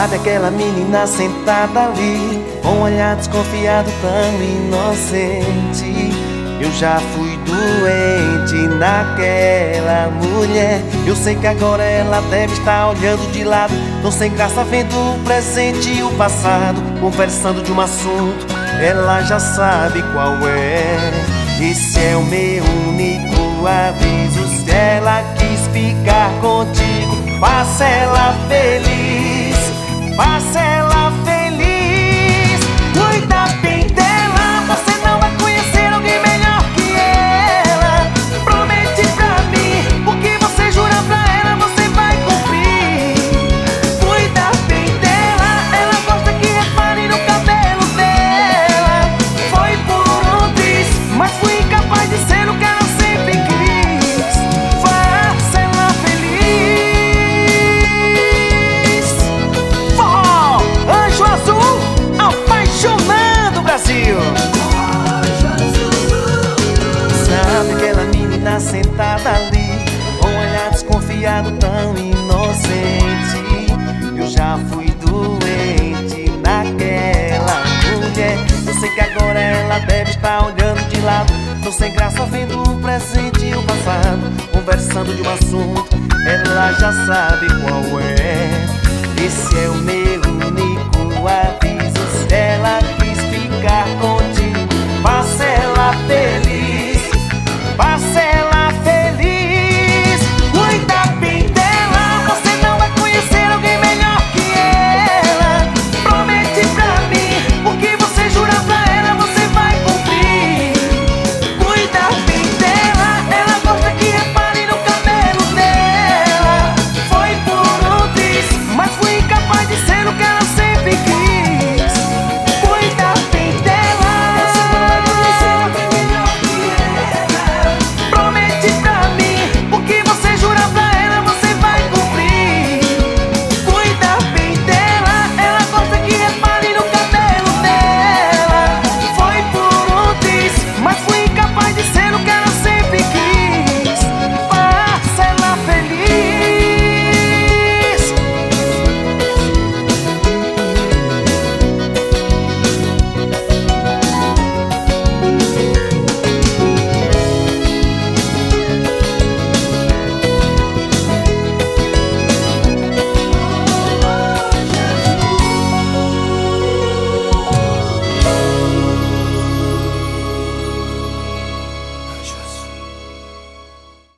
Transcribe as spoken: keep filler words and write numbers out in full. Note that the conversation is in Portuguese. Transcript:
Sabe aquela menina sentada ali, com um olhar desconfiado tão inocente? Eu já fui doente naquela mulher. Eu sei que agora ela deve estar olhando de lado, tão sem graça vendo o presente e o passado, conversando de um assunto, ela já sabe qual é. Esse é o meu único aviso: se ela quis ficar contigo, faça ela feliz, faça ela feliz. Cuida bem dela, você não vai conhecer alguém melhor que ela. Promete pra mim, o que você jura pra ela, você vai cumprir. Cuida bem dela, ela gosta que repare no cabelo dela. Foi por um triz, mas fui incapaz de ser o que ela sempre quis. Faça ela feliz. Anjo Azul, apaixonando o Brasil. Sabe aquela menina sentada ali, com um olhar desconfiado tão inocente? Eu já fui doente naquela mulher. Eu sei que agora ela deve estar olhando de lado, tão sem graça vendo o presente e o passado, conversando de um assunto, ela já sabe qual é. Esse é o meu único aviso: